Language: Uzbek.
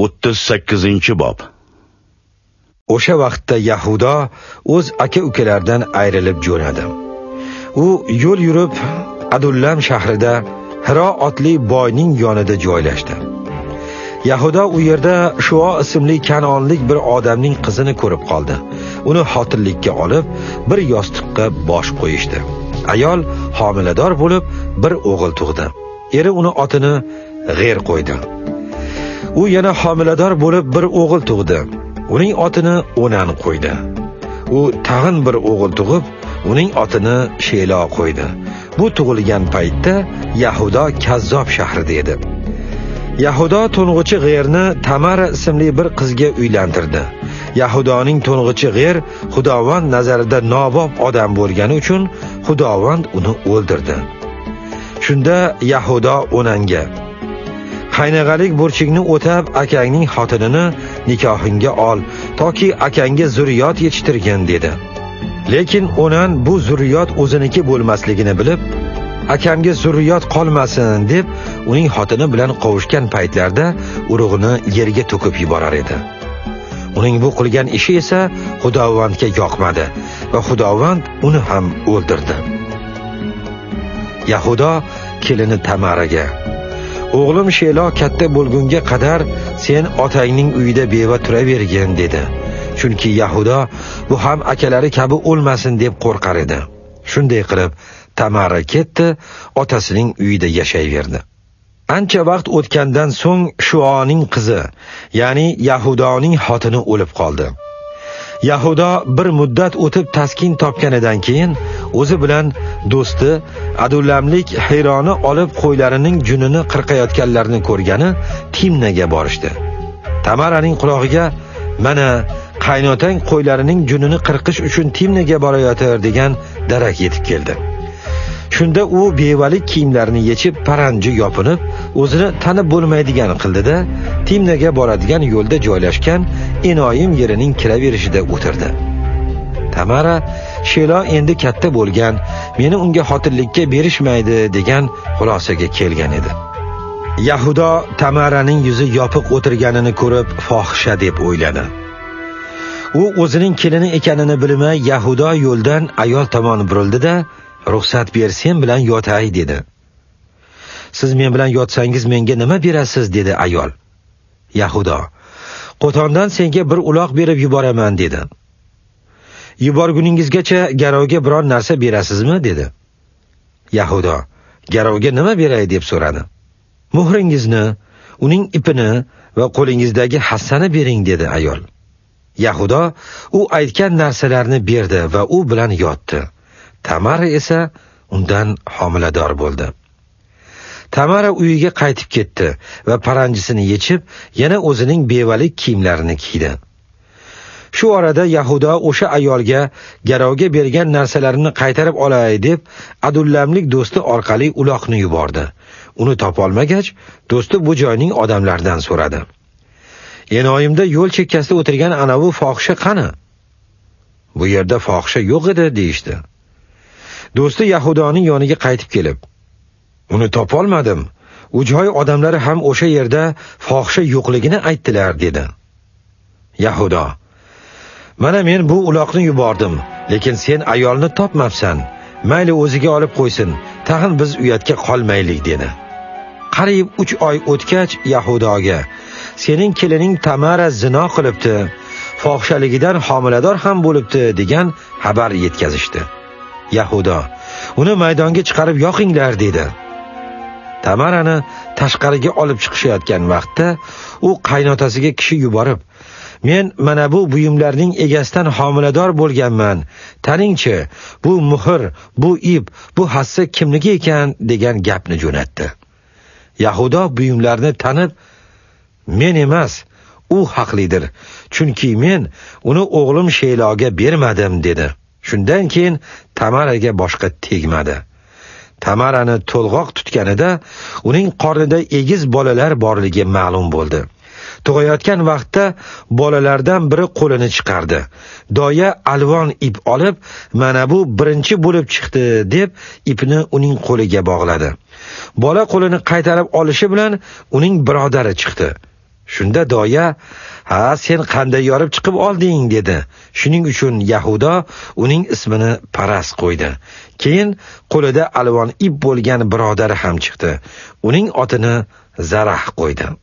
38-bob. O'sha vaqtda Yahudo o'z aka-ukalaridan ayrilib jo'nadi. U yo'l yurib Adullam shahrida Hiro otli boyning yonida joylashdi. Yahudo u yerda Shuo ismli Kanonlik bir odamning qizini ko'rib qoldi. Uni xotinlikka olib, bir yostiqqa bosh qo'yishdi. Ayol homilador bo'lib, bir o'g'il tug'di. Eri uni otini G'er qo'ydi. U yana homilador bo'lib, bir o'g'il tug'di. Uning otini Onan qo'ydi. U tag'in bir o'g'il tug'ib, uning otini Shelo qo'ydi. Bu tug'ilgan paytda Yahudo Kazzob shahrida edi. Yahudo to'ng'ichi G'erni Tamara ismli bir qizga uylantirdi. Yahudoning to'ng'ichi G'er Xudovand nazarida nobob odam bo'lgani uchun Xudovand uni o'ldirdi. Shunda Yahudo Onanga: "Qaynag'alik burchingni o'tab, akangning xotinini nikohingga ol, toki akangga zurriyot yetishtirgin" dedi. Lekin Onan bu zurriyot o'ziniki bo'lmasligini bilib, akamga zurriyot qolmasin deb, uning xotini bilan qovushgan paytlarda urug'ini yerga to'kib yuborar edi. Uning bu qilgan ishi esa Xudovandga yoqmadi va Xudovand uni ham o'ldirdi. Yahudo kelini Tamaraga: "O'g'lim Shelo katta bo'lgunga qadar sen otangning uyida beva turavergin" dedi. Chunki Yahudo bu ham akalari kabi o'lmasin deb qo'rqar edi. Shunday qilib Tamara ketdi, otasining uyida yashayverdi. Ancha vaqt o'tgandan so'ng Shuoning qizi, ya'ni Yahudoning xotini o'lib qoldi. Yahudo bir muddat o'tib taskin topganidan keyin o'zi bilan do'sti Adullamlik Hironi olib qo'ylarining junini qirqayotganlarni ko'rgani Timnaga borishdi. Tamaraning qulog'iga "Mana qaynotang qo'ylarining junini qirqish uchun Timnaga borayotir" degan darak yetib keldi. Shunda u bevalik kiyimlarini yechib, paranji yopinib, o'zini tanib bo'lmaydigan qildi-da, Timnaga boradigan yo'lda joylashgan inoyim yerining kiraverishida o'tirdi. Tamara Shelo endi katta bo'lgan, meni unga xotinlikka berishmaydi degan xulosaga kelgan edi. Yahudo Tamaraning yuzi yopiq o'tirganini ko'rib fohisha deb o'yladi. U o'zining kelini ekanini bilmay Yahudo yo'ldan ayol tomon burildi-da, "Ruxsat bersen bilan yotay" dedi. "Siz men bilan yotsangiz menga nima berasiz?" dedi ayol. Yahudo: "Qo'tondan senga bir uloq berib yuboraman" dedi. "Yuborguningizgacha garovga biron narsa berasizmi?" dedi. Yahudo: "Garovga nima beray?" deb so'radi. "Muhringizni, uning ipini va qo'lingizdagi hassani bering" dedi ayol. Yahudo u aytgan narsalarni berdi va u bilan yotdi. Tamara esa undan homilador bo'ldi. Tamara uyiga qaytib ketdi va paranjisini yechib, yana o'zining bevalik kiyimlarini kiydi. Shu orada Yahudo o'sha ayolga garovga bergan narsalarini qaytarib olay deb Adullamlik do'sti orqali uloqni yubordi. Uni topolmagach, do'sti bu joyning odamlaridan so'radi: "Enoyimda yo'l chekkasida o'tirgan ana bu fohisha qani?" "Bu yerda fohisha yo'q edi" deyishdi. Do'sti Yahudoning yoniga qaytib kelib: "Uni topolmadim. U joy odamlari ham o'sha yerda fohisha yo'qligini aytdilar" dedi. Yahudo: "Mana men bu uloqni yubordim, lekin sen ayolni topmabsan. Mayli o'ziga olib qo'ysin, tag'in biz uyatga qolmaylik" dedi. Qariyb 3 oy o'tgach Yahudoga: "Sening kelining Tamara zino qilibdi, fohishaligidan homilador ham bo'libdi" degan xabar yetkazishdi. Yahudo: "Uni maydonga chiqarib yoqinglar" dedi. Tamarani tashqariga olib chiqishayotgan vaqtda u qaynotasiga kishi yuborib: "Men mana bu buyumlarning egasidan homilador bo'lganman. Taningchi, bu muhr, bu ip, bu hassa kimniki ekan" degan gapni jo'natdi. Yahudo buyumlarni tanib: "Men emas, u haqlidir. Chunki men uni o'g'lim Sheloga bermadim" dedi. Shundan keyin Tamaraga boshqa tegmadi. Tamarani to'lg'oq tutganida uning qornida egiz bolalar borligi ma'lum bo'ldi. Tug'ayotgan vaqtda bolalardan biri qo'lini chiqardi. Doya alvon ip olib, "Mana bu birinchi bo'lib chiqdi" deb ipni uning qo'liga bog'ladi. Bola qo'lini qaytarib olishi bilan uning birodari chiqdi. Shunda doya, "Ha, sen qanday yorib chiqib olding?" dedi. Shuning uchun Yahudo uning ismini Paras qo'ydi. Keyin qo'lida alvon ip bo'lgan birodari ham chiqdi. Uning otini Zarah qo'ydi.